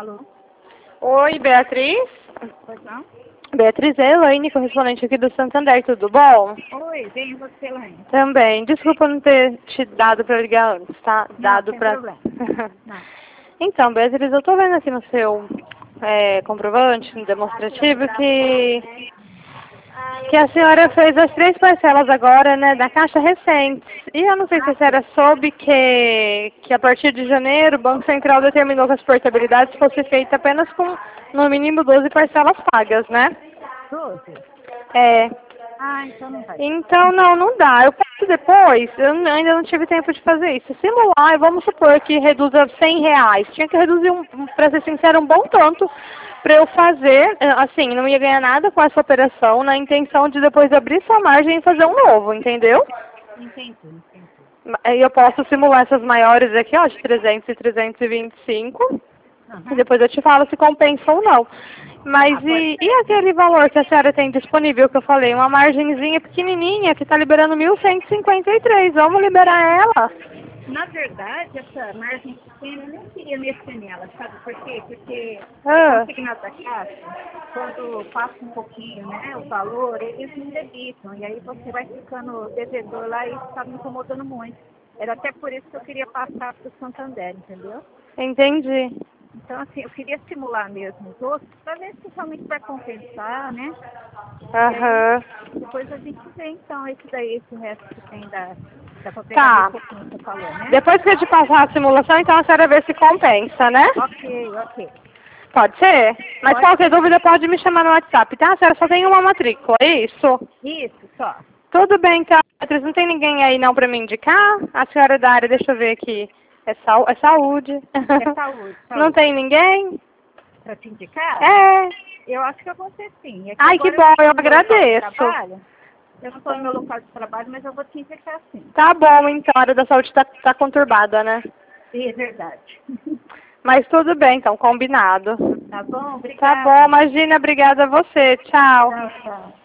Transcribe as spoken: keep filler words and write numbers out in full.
Alô? Oi, Beatriz. Pois não? Beatriz é Elaine, correspondente aqui do Santander, tudo bom? Oi, vem você, Elaine. Também. Desculpa não ter te dado pra ligar antes, tá? Não, Dado sem pra... problema. Não. Então, Beatriz, eu tô vendo aqui no seu é, comprovante, no demonstrativo, que, que a senhora fez as três parcelas agora, né, da Caixa recentes. E eu não sei se a senhora soube que, que a partir de janeiro o Banco Central determinou que as portabilidades fossem feitas apenas com, no mínimo, doze parcelas pagas, né? doze? É. Ah, então não vai. Então, não, não dá. Eu posso depois, eu n- ainda não tive tempo de fazer isso. Simular, vamos supor que reduza cem reais. Tinha que reduzir, um, um, para ser sincero, um bom tanto para eu fazer, eh, assim, não ia ganhar nada com essa operação, na intenção de depois abrir sua margem e fazer um novo, entendeu? Entendi, entendi. Ma- Eu posso simular essas maiores aqui, ó, de trezentos e trezentos e vinte e cinco. E Aham. depois eu te falo se compensa ou não. Mas Ah, pode e, ser. e aquele valor que a senhora tem disponível que eu falei? Uma margenzinha pequenininha que está liberando mil cento e cinquenta e três. Vamos liberar ela? Na verdade, essa margem pequena, eu nem queria mexer nela, sabe por quê? Porque o Ah, consignado da Caixa, quando passa um pouquinho, né, o valor, eles não debitam. E aí você vai ficando devedor lá e isso tá me incomodando muito. Era até por isso que eu queria passar para o Santander, entendeu? entendi. Então, assim, eu queria simular mesmo os outros para ver se realmente vai compensar, né? E aí, Aham. depois a gente vê, então, esse daí, esse resto que tem da... Dá para pegar meio Tá. pouquinho que você falou, né? Depois que eu te passar a simulação, então a senhora vê se compensa, né? Ok, ok. Pode ser? Mas Pode qualquer ser. dúvida pode me chamar no WhatsApp, tá? A senhora só tem uma matrícula, é isso? Isso, só. Tudo bem, então. Beatriz, não tem ninguém aí não para me indicar? A senhora é da área, deixa eu ver aqui. É, sau é saúde. É saúde, Não saúde. tem ninguém? Para te indicar, É. eu acho que eu vou ter sim. É que Ai, que agora eu bom, não eu estou no meu local de agradeço. trabalho. Eu não estou no meu local de trabalho, mas eu vou te indicar sim. Tá bom, então. A área da saúde tá, tá conturbada, né? É verdade. Mas tudo bem, então, combinado. Tá bom? Tá bom, Obrigada. imagina, obrigada a você. Tchau. Tchau, tchau.